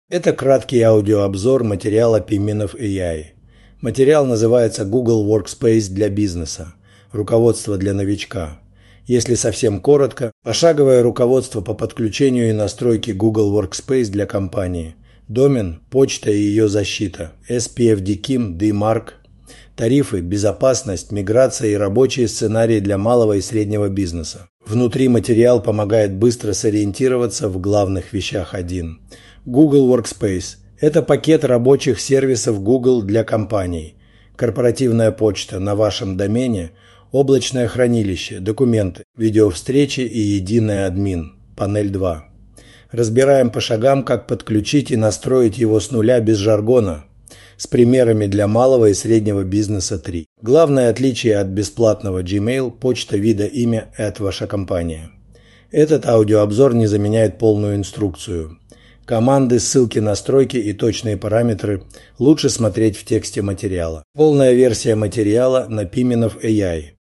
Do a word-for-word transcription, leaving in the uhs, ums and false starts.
Это краткий аудиообзор материала Piminov эй ай. Материал называется Google Workspace для бизнеса. Руководство для новичка. Если совсем коротко, пошаговое руководство по подключению и настройке Google Workspace для компании. Домен, почта и ее защита, эс пи эф ди ким, ди марк, тарифы, безопасность, миграция и рабочие сценарии для малого и среднего бизнеса. Внутри материал помогает быстро сориентироваться в главных вещах один. Google Workspace – это пакет рабочих сервисов Google для компаний. Корпоративная почта на вашем домене, облачное хранилище, документы, видеовстречи и единый админ, панель два. Разбираем по шагам, как подключить и настроить его с нуля без жаргона, с примерами для малого и среднего бизнеса три. Главное отличие от бесплатного Gmail – почта, вида, имя, эт ваша компания. Этот аудиообзор не заменяет полную инструкцию. Команды, ссылки, настройки и точные параметры лучше смотреть в тексте материала. Полная версия материала на Piminov эй ай.